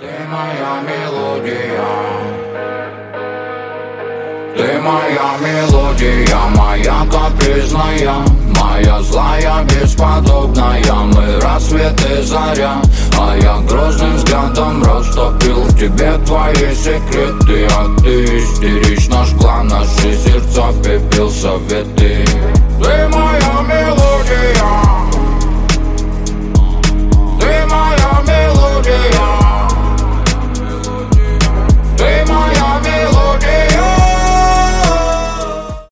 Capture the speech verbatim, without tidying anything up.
Ты моя мелодия, ты моя мелодия, моя капризная, моя злая, бесподобная. Мы рассвет и заря, а я грозным взглядом растопил в тебе твои секреты. А ты истерично жгла наши сердца в пепел советы.